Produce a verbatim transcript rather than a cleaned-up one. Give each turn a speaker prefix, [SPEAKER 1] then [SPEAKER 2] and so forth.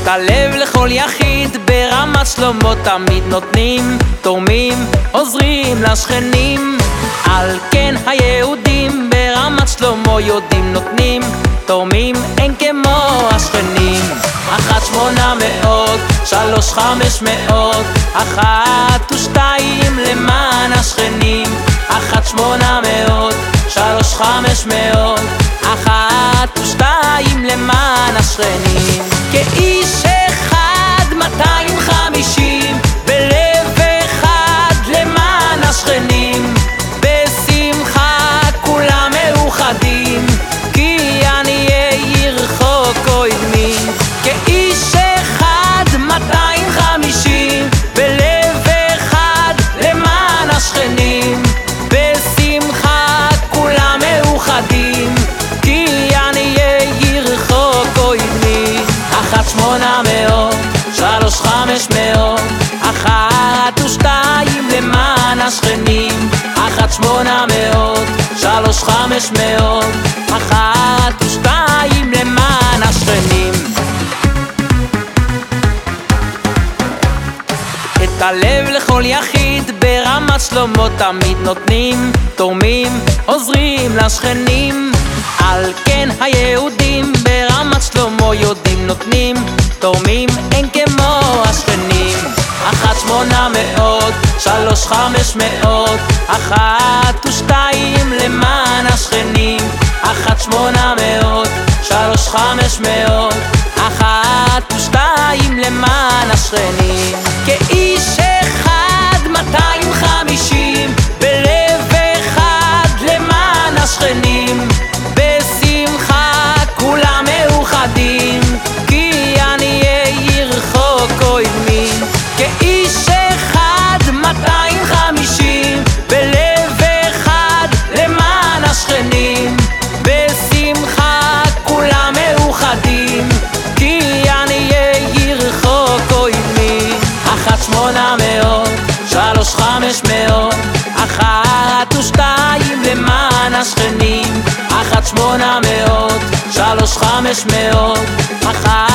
[SPEAKER 1] את הלב לכל יחיד, ברמת שלמה תמיד נותנים, תורמים, עוזרים לשכנים. על כן היהודים ברמת שלמה יודעים, נותנים, תורמים, אין כמו השכנים. אחת שמונה מאות, שלוש חמש מאות, אחת ושתיים למען השכנים. אחת שמונה מאות, שלוש חמש מאות, אחת ושתיים למען השכנים. כאיש אחד מאתיים וחמישים, בלב אחד למען השכנים. בשמחה כולם מאוחדים, כי עניי עיר רחוק קודמים. כאיש אחד מאתיים וחמישים, בלב אחד למען השכנים. בשמחה כולם מאוחדים, כי עניי עיר רחוק קודמים. אחת שמונה מאות, שלוש חמש מאות, אחת ושתיים למען השכנים. אחת שמונה מאות, שלוש חמש מאות, אחת ושתיים למען השכנים. את הלב לכל יחיד, ברמת שלמה תמיד נותנים, תורמים, עוזרים לשכנים. על כן היהודים ברמת שלמה יודעים, נותנים, תורמים, אין כמו השכנים. אחת שמונה מאות, שלוש חמש מאות, אחת ושתיים למען השכנים. אחת שמונה מאות, שלוש חמש מאות, אחת ושתיים למען השכנים. כאיש אחד מאתיים וחמישים, בלב אחד למען השכנים. בשמחה כולם מאוחדים, כי עניי עיר רחוק קודמים. כאיש אחד מאתיים וחמישים, בלב אחד למען השכנים. בשמחה כולם מאוחדים, כי עניי עיר רחוק קודמים. אחת שמונה מאות, שלוש חמש מאות, אחת ושתיים למען השכנים. אחת שמונה מאות, שלוש חמש מאות, אחת